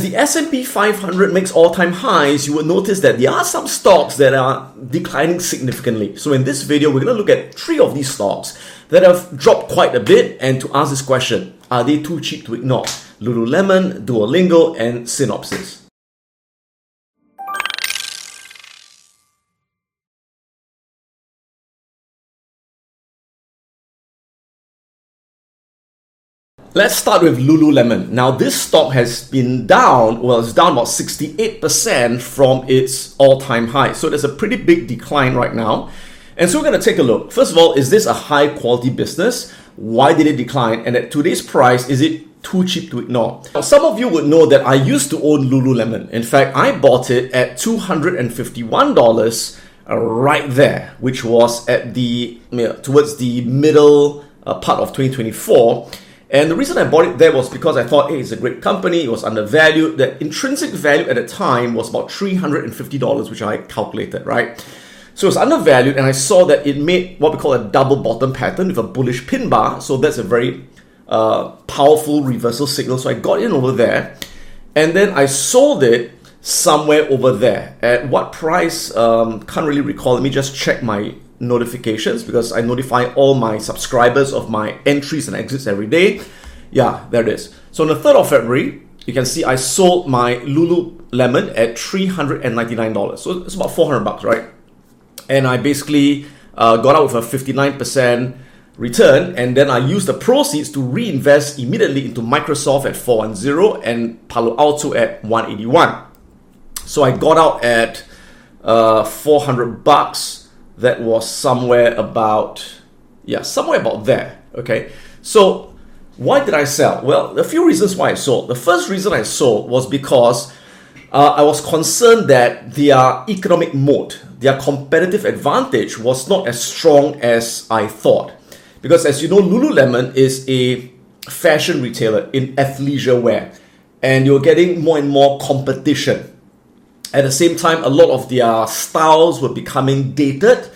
the S&P 500 makes all-time highs, you will notice that there are some stocks that are declining significantly. So in this video, we're going to look at 3 of these stocks that have dropped quite a bit, and to ask this question, are they too cheap to ignore? Lululemon, Duolingo, and Synopsys. Let's start with Lululemon. Now, this stock has been down, it's down about 68% from its all-time high. So there's a pretty big decline right now. And so we're going to take a look. First of all, is this a high-quality business? Why did it decline? And at today's price, is it too cheap to ignore? Now, some of you would know that I used to own Lululemon. In fact, I bought it at $251 right there, which was at towards the middle part of 2024. And the reason I bought it there was because I thought, hey, it's a great company, it was undervalued. The intrinsic value at the time was about $350, which I calculated, right? So it was undervalued, and I saw that it made what we call a double bottom pattern with a bullish pin bar. So that's a very powerful reversal signal. So I got in over there, and then I sold it somewhere over there. At what price? Can't really recall. Let me just check my notifications, because I notify all my subscribers of my entries and exits every day. Yeah, there it is. So on the 3rd of February, you can see I sold my Lululemon at $399. So it's about $400, right? And I basically got out with a 59% return, and then I used the proceeds to reinvest immediately into Microsoft at $410 and Palo Alto at $181. So I got out at $400. That was somewhere about there, okay? So why did I sell? Well, a few reasons why I sold. The first reason I sold was because I was concerned that their economic moat, their competitive advantage was not as strong as I thought. Because as you know, Lululemon is a fashion retailer in athleisure wear, and you're getting more and more competition. At the same time, a lot of their styles were becoming dated,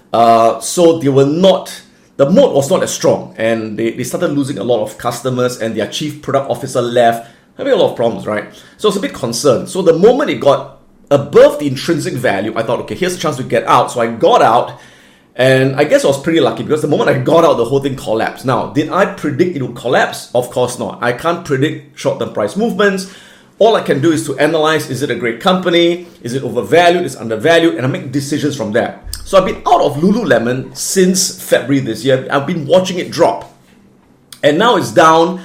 so the moat was not as strong, and they started losing a lot of customers, and their chief product officer left, having a lot of problems, right? So I was a bit concerned. So the moment it got above the intrinsic value, I thought, okay, here's a chance to get out. So I got out, and I guess I was pretty lucky, because the moment I got out, the whole thing collapsed. Now, did I predict it would collapse? Of course not. I can't predict short-term price movements. All I can do is to analyze, is it a great company? Is it overvalued? Is it undervalued? And I make decisions from there. So I've been out of Lululemon since February this year. I've been watching it drop. And now it's down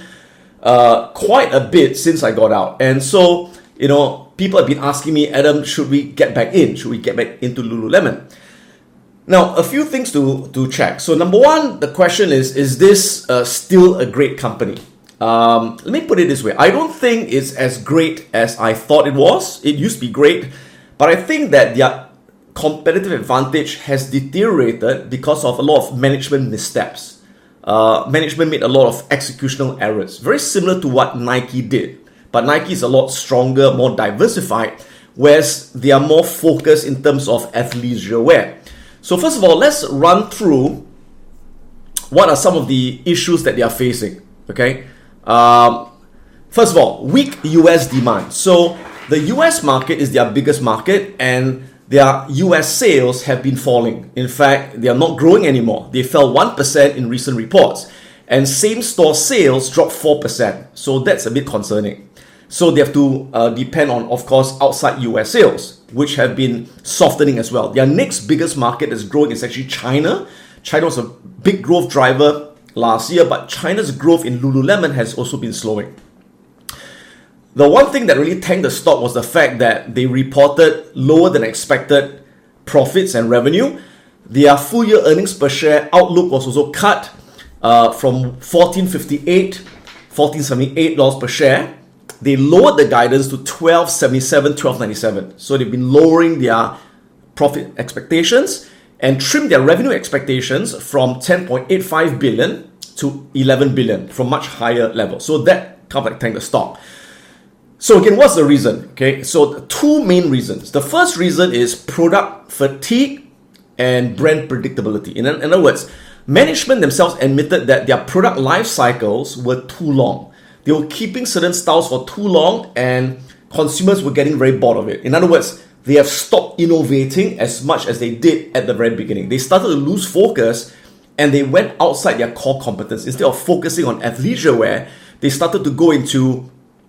quite a bit since I got out. And so, people have been asking me, Adam, should we get back in? Should we get back into Lululemon? Now, a few things to check. So number one, the question is this still a great company? Let me put it this way. I don't think it's as great as I thought it was. It used to be great, but I think that their competitive advantage has deteriorated because of a lot of management missteps. Management made a lot of executional errors, very similar to what Nike did. But Nike is a lot stronger, more diversified, whereas they are more focused in terms of athleisure wear. So first of all, let's run through what are some of the issues that they are facing, okay? First of all, weak US demand. So the US market is their biggest market, and their US sales have been falling. In fact, they are not growing anymore. They fell 1% in recent reports, and same-store sales dropped 4%. So that's a bit concerning. So they have to depend on, of course, outside US sales, which have been softening as well. Their next biggest market that's growing is actually China. China was a big growth driver last year, but China's growth in Lululemon has also been slowing. The one thing that really tanked the stock was the fact that they reported lower than expected profits and revenue. Their full year earnings per share outlook was also cut from $14.78 per share. They lowered the guidance to $12.77, $12.97. So they've been lowering their profit expectations and trimmed their revenue expectations from $10.85 billion to $11 billion, from much higher levels. So that kind of tanked the stock. So again, what's the reason? Okay, so two main reasons. The first reason is product fatigue and brand predictability. In other words, management themselves admitted that their product life cycles were too long. They were keeping certain styles for too long, and consumers were getting very bored of it. In other words, they have stopped innovating as much as they did at the very beginning. They started to lose focus and they went outside their core competence. Instead of focusing on athleisure wear, they started to go into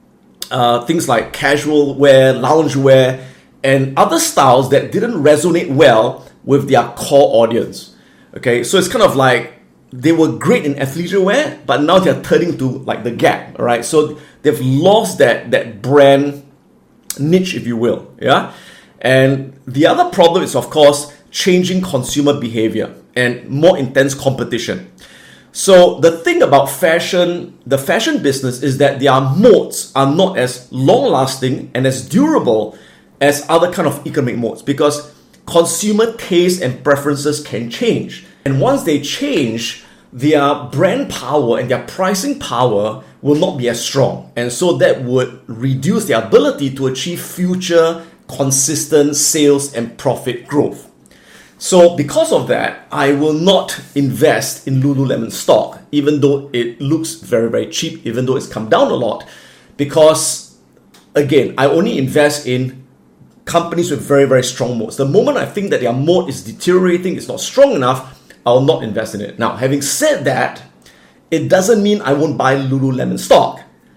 things like casual wear, lounge wear, and other styles that didn't resonate well with their core audience. Okay, so it's kind of like they were great in athleisure wear, but now they're turning to like the Gap, all right? So they've lost that brand niche, if you will, yeah? And the other problem is, of course, changing consumer behavior and more intense competition. So the thing about fashion, the fashion business, is that their modes are not as long-lasting and as durable as other kind of economic modes, because consumer taste and preferences can change. And once they change, their brand power and their pricing power will not be as strong. And so that would reduce their ability to achieve future consistent sales and profit growth. So because of that, I will not invest in Lululemon stock, even though it looks very, very cheap, even though it's come down a lot, because again, I only invest in companies with very, very strong moats. The moment I think that their moat is deteriorating, it's not strong enough, I'll not invest in it. Now, having said that, it doesn't mean I won't buy Lululemon stock.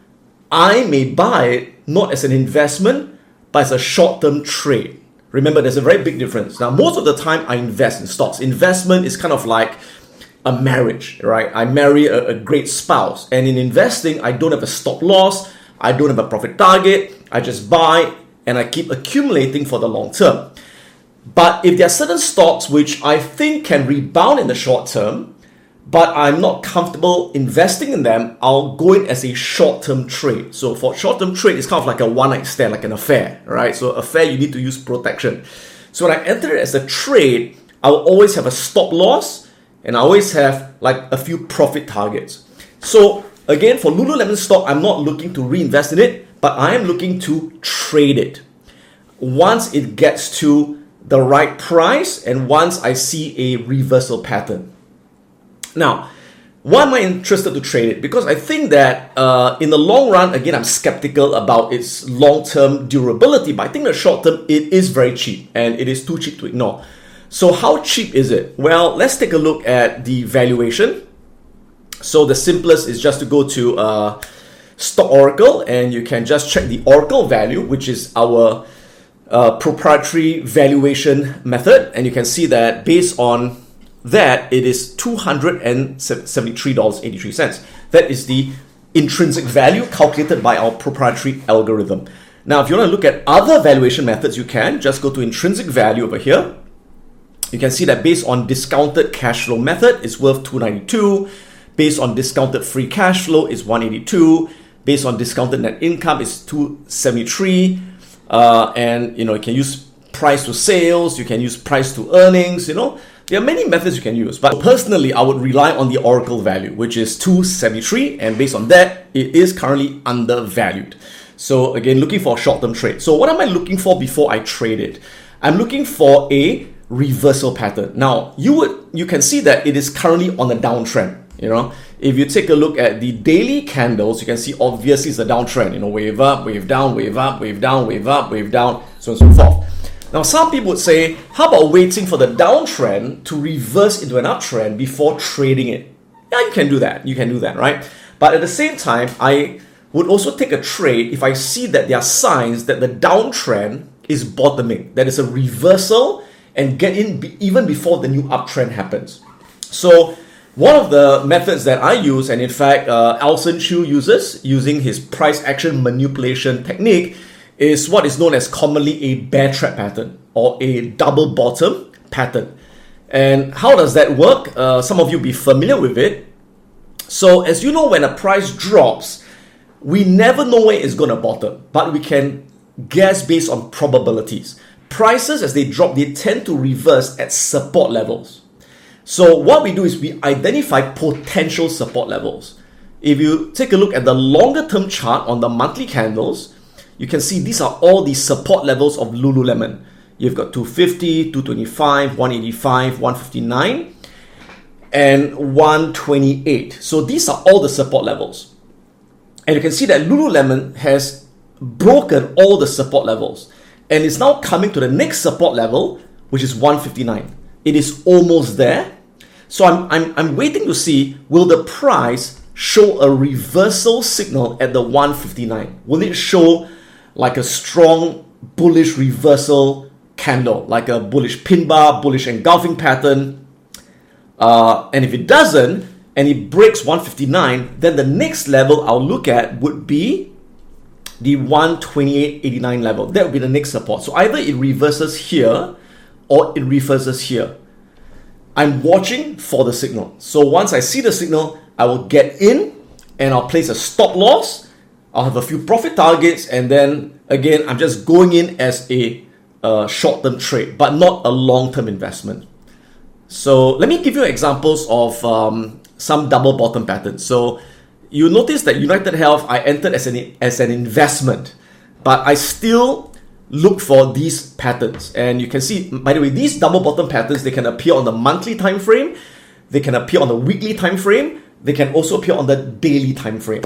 I may buy it not as an investment, but as a short-term trade. Remember, there's a very big difference. Now, most of the time I invest in stocks. Investment is kind of like a marriage, right? I marry a great spouse. And in investing, I don't have a stop loss. I don't have a profit target. I just buy and I keep accumulating for the long term. But if there are certain stocks which I think can rebound in the short term, but I'm not comfortable investing in them, I'll go in as a short-term trade. So for short-term trade, it's kind of like a one-night stand, like an affair, right? So affair, you need to use protection. So when I enter it as a trade, I'll always have a stop loss and I always have like a few profit targets. So again, for Lululemon stock, I'm not looking to reinvest in it, but I am looking to trade it. Once it gets to the right price and once I see a reversal pattern. Now, why am I interested to trade it? Because I think that in the long run, again, I'm skeptical about its long-term durability, but I think in the short term, it is very cheap and it is too cheap to ignore. So how cheap is it? Well, let's take a look at the valuation. So the simplest is just to go to Stock Oracle and you can just check the Oracle value, which is our proprietary valuation method, and you can see that based on that it is $273.83. That is the intrinsic value calculated by our proprietary algorithm. Now, if you want to look at other valuation methods, you can just go to intrinsic value over here. You can see that based on discounted cash flow method, it's worth $292. Based on discounted free cash flow, is $182. Based on discounted net income, is $273. And you can use price to sales, you can use price to earnings, there are many methods you can use, but personally I would rely on the Oracle value, which is 273, and based on that it is currently undervalued. So again, looking for a short-term trade. So what am I looking for before I trade it? I'm looking for a reversal pattern. Now you can see that it is currently on a downtrend. If you take a look at the daily candles, you can see obviously it's a downtrend. Wave up, wave down, wave up, wave down, wave up, wave down, so on and so forth. Now, some people would say, how about waiting for the downtrend to reverse into an uptrend before trading it? Yeah, you can do that. You can do that, right? But at the same time, I would also take a trade if I see that there are signs that the downtrend is bottoming, that is a reversal, and get in even before the new uptrend happens. So one of the methods that I use, and in fact Alson Chu uses, using his price action manipulation technique, is what is known as commonly a bear trap pattern or a double bottom pattern. And how does that work? Some of you be familiar with it. So as you know, when a price drops, we never know where it's going to bottom, but we can guess based on probabilities. Prices, as they drop, they tend to reverse at support levels. So what we do is we identify potential support levels. If you take a look at the longer term chart on the monthly candles, you can see these are all the support levels of Lululemon. You've got 250, 225, 185, 159, and 128. So these are all the support levels. And you can see that Lululemon has broken all the support levels and is now coming to the next support level, which is 159. It is almost there. So I'm waiting to see, will the price show a reversal signal at the 159? Will it show like a strong bullish reversal candle, like a bullish pin bar, bullish engulfing pattern? And if it doesn't, and it breaks 159, then the next level I'll look at would be the 128.89 level. That would be the next support. So either it reverses here or it reverses here. I'm watching for the signal. So once I see the signal, I will get in and I'll place a stop loss. I'll have a few profit targets, and then again, I'm just going in as a short-term trade, but not a long-term investment. So let me give you examples of some double bottom patterns. So you notice that United Health, I entered as an investment, but I still look for these patterns. And you can see, by the way, these double bottom patterns, they can appear on the monthly time frame, they can appear on the weekly time frame, they can also appear on the daily time frame.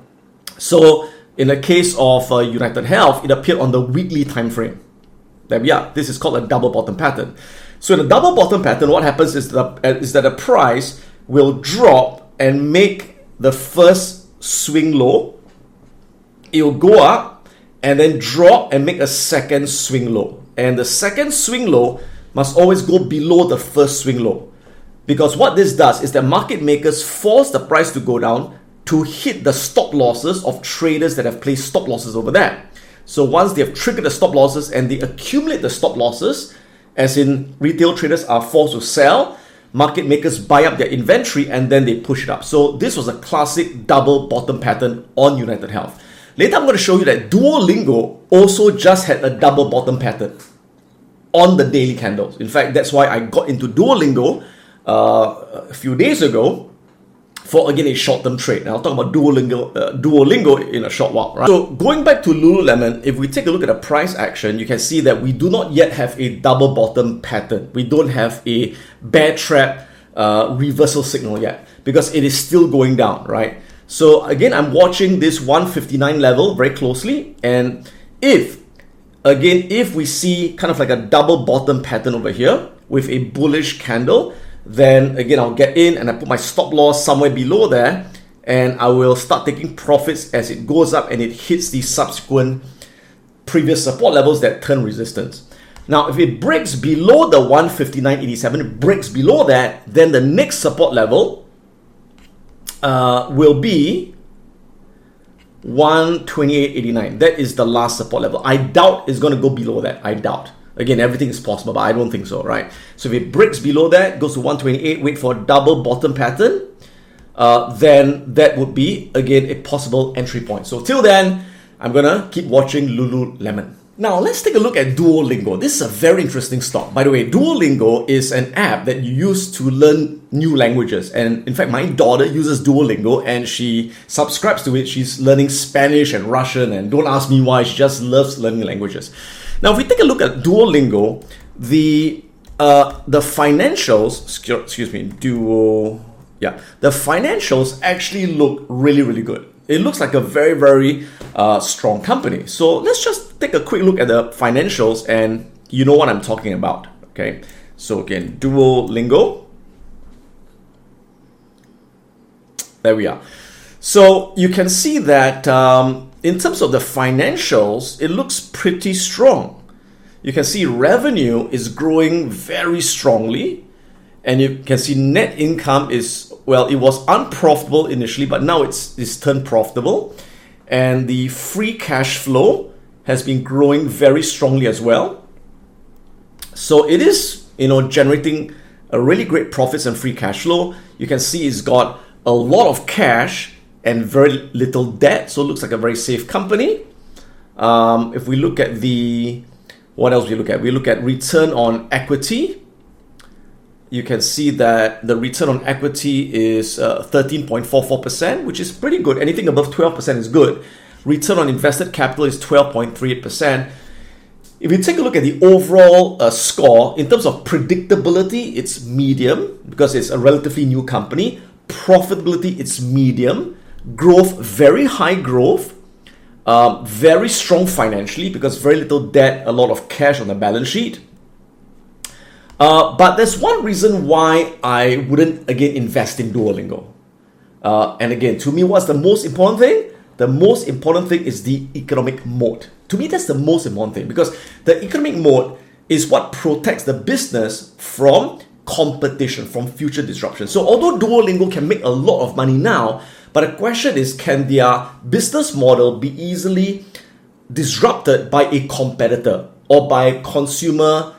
So in the case of United Health, it appeared on the weekly time frame. There we are. This is called a double bottom pattern. So in a double bottom pattern, what happens is that the price will drop and make the first swing low. It will go up and then drop and make a second swing low. And the second swing low must always go below the first swing low. Because what this does is that market makers force the price to go down to hit the stop losses of traders that have placed stop losses over there. So once they have triggered the stop losses and they accumulate the stop losses, as in retail traders are forced to sell, market makers buy up their inventory and then they push it up. So this was a classic double bottom pattern on United Health. Later I'm going to show you that Duolingo also just had a double bottom pattern on the daily candles. In fact, that's why I got into Duolingo a few days ago for, again, a short-term trade. And I'll talk about Duolingo in a short while. Right? So going back to Lululemon, if we take a look at the price action, you can see that we do not yet have a double bottom pattern. We don't have a bear trap reversal signal yet because it is still going down, right? So again, I'm watching this 159 level very closely. And if we see kind of like a double bottom pattern over here with a bullish candle, then again, I'll get in and I put my stop loss somewhere below there, and I will start taking profits as it goes up and it hits the subsequent previous support levels that turn resistance. Now, if it breaks below the 159.87, it breaks below that, then the next support level will be 128.89. That is the last support level. I doubt it's going to go below that. I doubt. Again, everything is possible, but I don't think so, right? So if it breaks below that, goes to 128, wait for a double bottom pattern, then that would be, again, a possible entry point. So till then, I'm going to keep watching Lululemon. Now, let's take a look at Duolingo. This is a very interesting stock. By the way, Duolingo is an app that you use to learn new languages. And in fact, my daughter uses Duolingo and she subscribes to it. She's learning Spanish and Russian, and don't ask me why, she just loves learning languages. Now, if we take a look at Duolingo, the financials, the financials actually look really, really good. It looks like a very, very strong company. So let's just take a quick look at the financials and you know what I'm talking about, okay? So again, Duolingo. There we are. So you can see that in terms of the financials, it looks pretty strong. You can see revenue is growing very strongly. And you can see net income is, well, it was unprofitable initially, but now it's turned profitable. And the free cash flow has been growing very strongly as well. So it is, generating a really great profits and free cash flow. You can see it's got a lot of cash and very little debt. So it looks like a very safe company. If we look at what else we look at? We look at return on equity. You can see that the return on equity is 13.44%, which is pretty good. Anything above 12% is good. Return on invested capital is 12.38%. If you take a look at the overall score, in terms of predictability, it's medium because it's a relatively new company. Profitability, it's medium. Growth, very high growth. very strong financially because very little debt, a lot of cash on the balance sheet. But there's one reason why I wouldn't, again, invest in Duolingo. And again, to me, what's the most important thing? The most important thing is the economic moat. To me, that's the most important thing because the economic moat is what protects the business from competition, from future disruption. So although Duolingo can make a lot of money now, but the question is, can their business model be easily disrupted by a competitor or by consumer,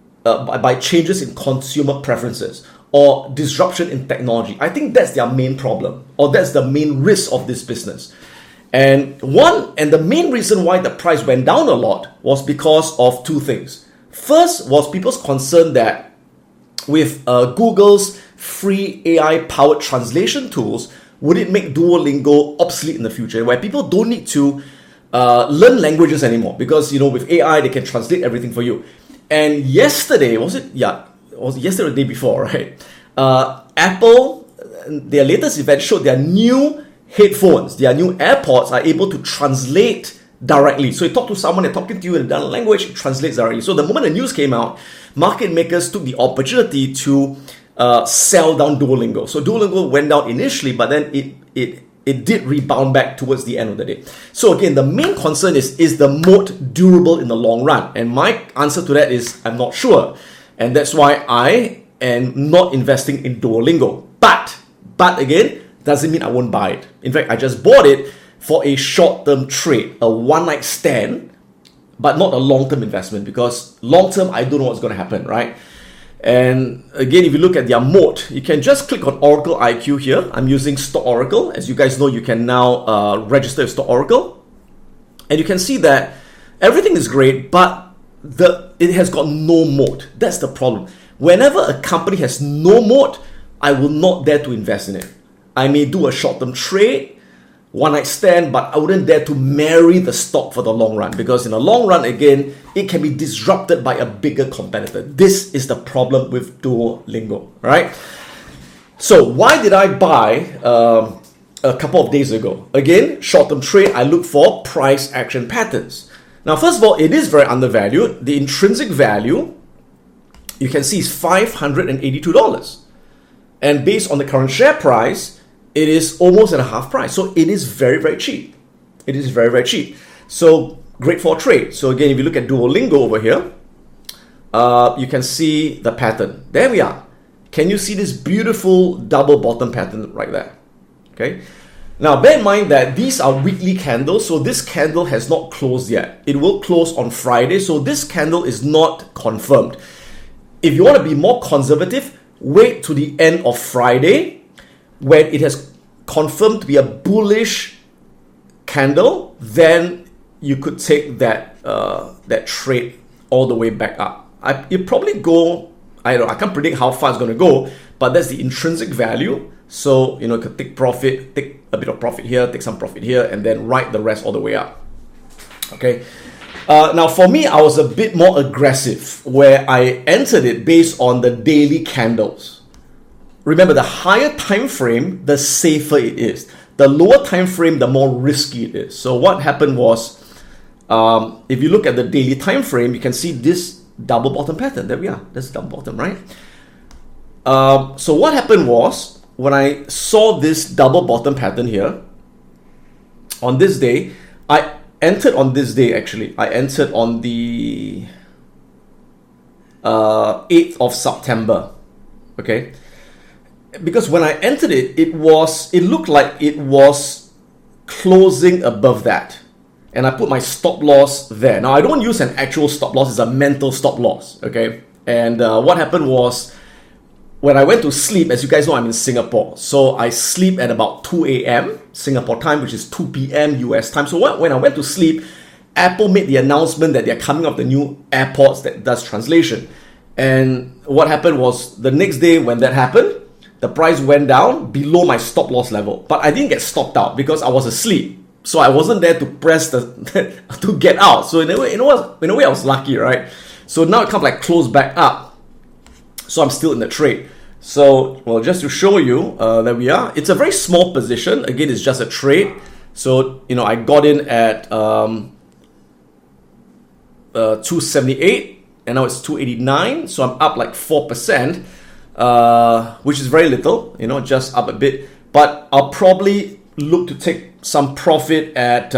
by changes in consumer preferences or disruption in technology? I think that's their main problem, or that's the main risk of this business. And the main reason why the price went down a lot was because of two things. First was people's concern that with Google's free AI-powered translation tools, would it make Duolingo obsolete in the future, where people don't need to learn languages anymore because, with AI, they can translate everything for you. And yesterday, was it yesterday or the day before, right? Apple, their latest event showed their new headphones, their new AirPods are able to translate directly. So you talk to someone, they're talking to you in another language, it translates directly. So the moment the news came out, market makers took the opportunity to sell down Duolingo. So Duolingo went down initially, but then it did rebound back towards the end of the day. So again, the main concern is the moat durable in the long run? And my answer to that is I'm not sure. And that's why I am not investing in Duolingo. But again, doesn't mean I won't buy it. In fact, I just bought it for a short-term trade, a one-night stand, but not a long-term investment because long-term, I don't know what's going to happen, right? And again, if you look at their moat, you can just click on Oracle IQ here. I'm using Stock Oracle. As you guys know, you can now register with Stock Oracle. And you can see that everything is great, but it has got no moat. That's the problem. Whenever a company has no moat, I will not dare to invest in it. I may do a short-term trade, one-night stand, but I wouldn't dare to marry the stock for the long run because in the long run, again, it can be disrupted by a bigger competitor. This is the problem with Duolingo, right? So why did I buy a couple of days ago? Again, short-term trade, I look for price action patterns. Now, first of all, it is very undervalued. The intrinsic value, you can see, is $582. And based on the current share price, it is almost at a half price. So it is very, very cheap. It is very, very cheap. So great for trade. So again, if you look at Duolingo over here, you can see the pattern. There we are. Can you see this beautiful double bottom pattern right there? Okay. Now, bear in mind that these are weekly candles. So this candle has not closed yet. It will close on Friday. So this candle is not confirmed. If you want to be more conservative, wait to the end of Friday when it has confirmed to be a bullish candle, then you could take that trade all the way back up. It probably go, I can't predict how far it's going to go, but that's the intrinsic value. So, you could take profit, take a bit of profit here, take some profit here, and then ride the rest all the way up. Okay. Now, for me, I was a bit more aggressive where I entered it based on the daily candles. Remember, the higher time frame, the safer it is. The lower time frame, the more risky it is. So what happened was, if you look at the daily time frame, you can see this double bottom pattern. There we are. That's double bottom, right? So what happened was, when I saw this double bottom pattern here, on this day, I entered on this day actually. I entered on the 8th of September. Okay. Because when I entered it, it looked like it was closing above that. And I put my stop loss there. Now, I don't use an actual stop loss. It's a mental stop loss, okay? And what happened was, when I went to sleep, as you guys know, I'm in Singapore. So I sleep at about 2 a.m. Singapore time, which is 2 p.m. US time. So when I went to sleep, Apple made the announcement that they're coming up with the new AirPods that does translation. And what happened was, the next day when that happened, the price went down below my stop loss level. But I didn't get stopped out because I was asleep. So I wasn't there to press to get out. So in a way, I was lucky, right? So now it kind of like closed back up. So I'm still in the trade. So, well, just to show you that we are, it's a very small position. Again, it's just a trade. So, I got in at 278, and now it's 289. So I'm up like 4%, which is very little, just up a bit. But I'll probably look to take some profit at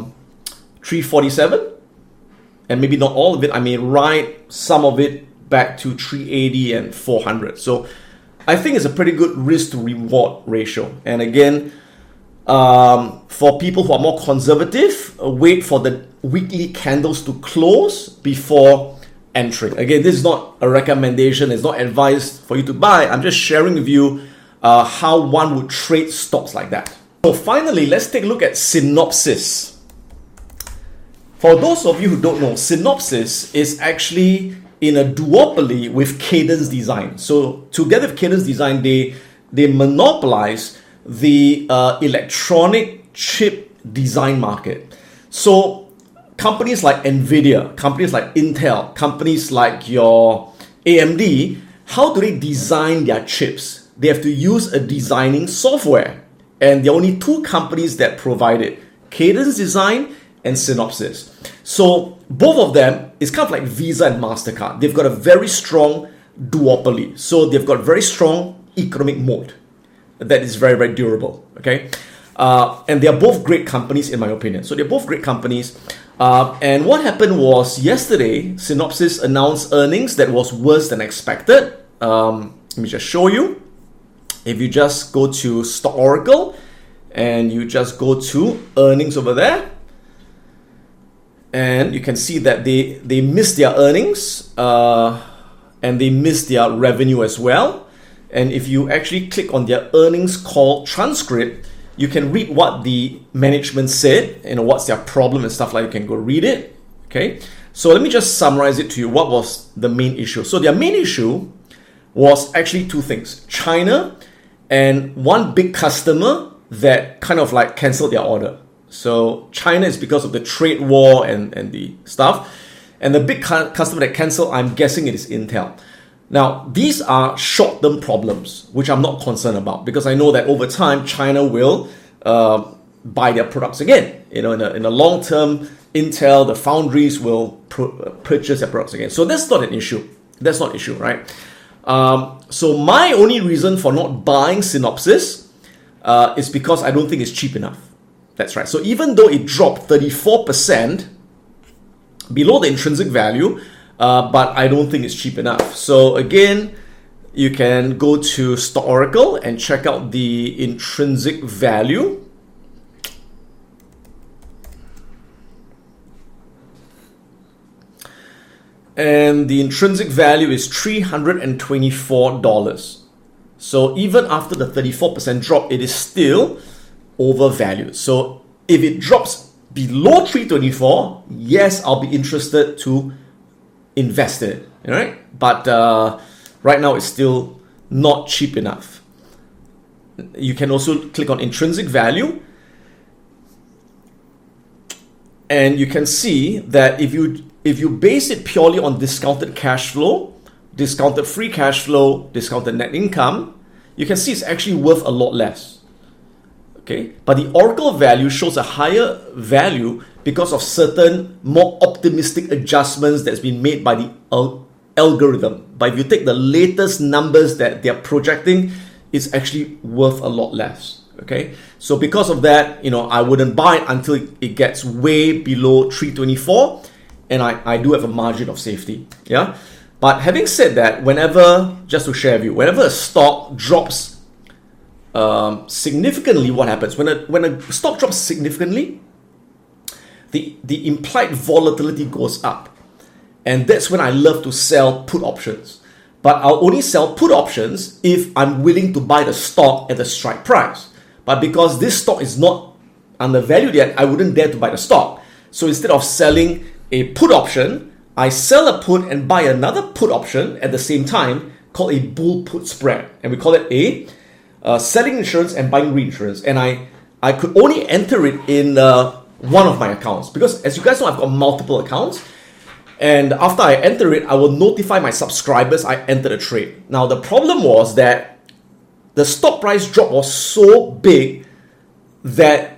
347, and maybe not all of it. I may write some of it back to 380 and 400. So I think it's a pretty good risk to reward ratio. And again, for people who are more conservative, wait for the weekly candles to close before entering. Again, this is not a recommendation. It's not advice for you to buy. I'm just sharing with you how one would trade stocks like that. So finally, let's take a look at Synopsys. For those of you who don't know, Synopsys is actually in a duopoly with Cadence Design. So together with Cadence Design, they monopolize the electronic chip design market. So companies like NVIDIA, companies like Intel, companies like your AMD, how do they design their chips? They have to use a designing software. And there are only two companies that provide it, Cadence Design and Synopsys. So both of them is kind of like Visa and MasterCard. They've got a very strong duopoly. So they've got very strong economic moat that is very, very durable. Okay, and they are both great companies in my opinion. So they're both great companies. And what happened was yesterday, Synopsys announced earnings that was worse than expected. Let me just show you. If you just go to Stock Oracle and you just go to earnings over there, and you can see that they missed their earnings and they missed their revenue as well. And if you actually click on their earnings call transcript, you can read what the management said, what's their problem and stuff like that. You can go read it. Okay, so let me just summarize it to you. What was the main issue? So their main issue was actually two things: China and one big customer that kind of like canceled their order. So China is because of the trade war and the stuff. And the big customer that canceled, I'm guessing it is Intel. Now, these are short-term problems, which I'm not concerned about, because I know that over time, China will buy their products again. In a long term, Intel, the foundries will purchase their products again. So that's not an issue. That's not an issue, right? So my only reason for not buying Synopsys is because I don't think it's cheap enough. That's right. So even though it dropped 34% below the intrinsic value, but I don't think it's cheap enough. So again, you can go to Stock Oracle and check out the intrinsic value. And the intrinsic value is $324. So even after the 34% drop, it is still overvalued. So if it drops below 324, yes, I'll be interested to invest in it. All right, but right now it's still not cheap enough. You can also click on intrinsic value, and you can see that if you base it purely on discounted cash flow, discounted free cash flow, discounted net income, you can see it's actually worth a lot less. Okay, but the Oracle value shows a higher value because of certain more optimistic adjustments that's been made by the algorithm. But if you take the latest numbers that they're projecting, it's actually worth a lot less. Okay, so because of that, I wouldn't buy it until it gets way below 324, and I do have a margin of safety. Yeah, but having said that, just to share with you, whenever a stock drops significantly, what happens when a stock drops significantly? The implied volatility goes up, and that's when I love to sell put options. But I'll only sell put options if I'm willing to buy the stock at the strike price. But because this stock is not undervalued yet, I wouldn't dare to buy the stock. So instead of selling a put option, I sell a put and buy another put option at the same time, called a bull put spread, and we call it a selling insurance and buying reinsurance. And I could only enter it in one of my accounts, because as you guys know, I've got multiple accounts, and after I enter it, I will notify my subscribers I entered a trade. Now the problem was that the stock price drop was so big that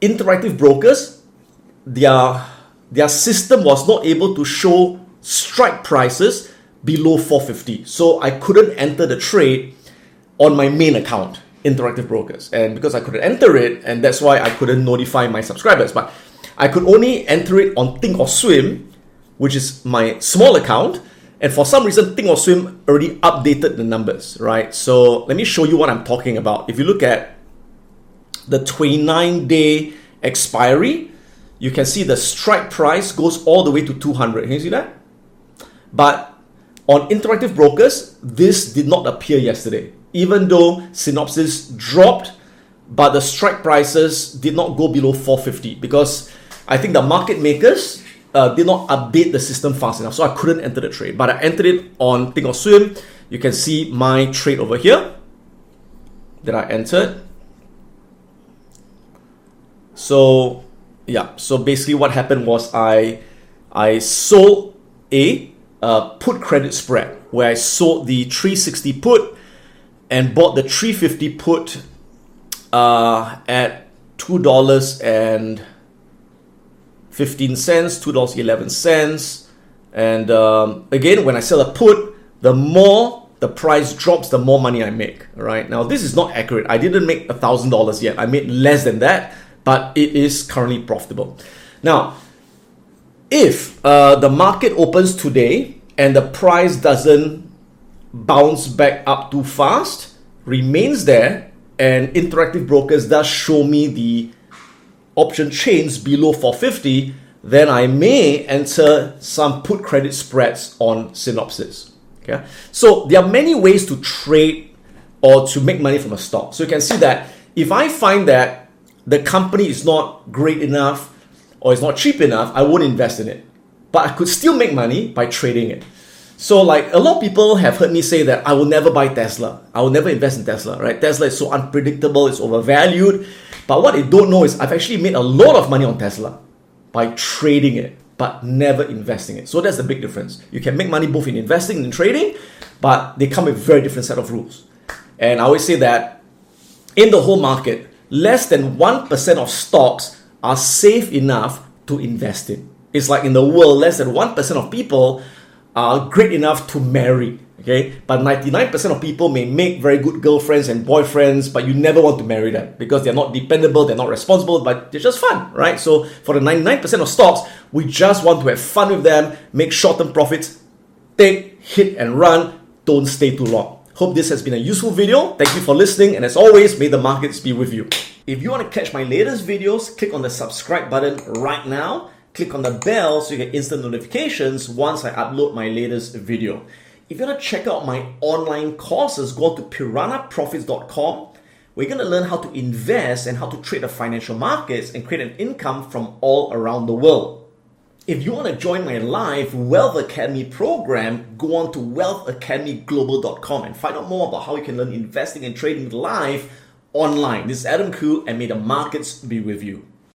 Interactive Brokers, their system was not able to show strike prices below 450. So I couldn't enter the trade on my main account, Interactive Brokers. And because I couldn't enter it, and that's why I couldn't notify my subscribers. But I could only enter it on Thinkorswim, which is my small account. And for some reason, Thinkorswim already updated the numbers, right? So let me show you what I'm talking about. If you look at the 29-day expiry, you can see the strike price goes all the way to 200. Can you see that? But on Interactive Brokers, this did not appear yesterday. Even though Synopsys dropped, but the strike prices did not go below 450 because I think the market makers did not update the system fast enough. So I couldn't enter the trade. But I entered it on Thinkorswim. You can see my trade over here that I entered. So yeah, so basically what happened was I sold a put credit spread where I sold the 360 put and bought the 350 put at $2.15, $2.11. And again, when I sell a put, the more the price drops, the more money I make. All right. Now, this is not accurate. I didn't make $1,000 yet. I made less than that, but it is currently profitable. Now, if the market opens today and the price doesn't bounce back up too fast, remains there, and Interactive Brokers does show me the option chains below 450, then I may enter some put credit spreads on Synopsys. Okay, so there are many ways to trade or to make money from a stock. So you can see that if I find that the company is not great enough or it's not cheap enough, I won't invest in it. But I could still make money by trading it. So like a lot of people have heard me say that I will never buy Tesla. I will never invest in Tesla, right? Tesla is so unpredictable, it's overvalued. But what they don't know is I've actually made a lot of money on Tesla by trading it, but never investing it. So that's the big difference. You can make money both in investing and in trading, but they come with a very different set of rules. And I always say that in the whole market, less than 1% of stocks are safe enough to invest in. It's like in the world, less than 1% of people are great enough to marry, okay? But 99% of people may make very good girlfriends and boyfriends, but you never want to marry them because they're not dependable, they're not responsible, but they're just fun, right? So for the 99% of stocks, we just want to have fun with them, make short-term profits, take, hit and run, don't stay too long. Hope this has been a useful video. Thank you for listening, and as always, may the markets be with you. If you want to catch my latest videos, click on the subscribe button right now. Click on the bell so you get instant notifications once I upload my latest video. If you want to check out my online courses, go to piranhaprofits.com. We're going to learn how to invest and how to trade the financial markets and create an income from all around the world. If you want to join my live Wealth Academy program, go on to wealthacademyglobal.com and find out more about how you can learn investing and trading live online. This is Adam Khoo, and may the markets be with you.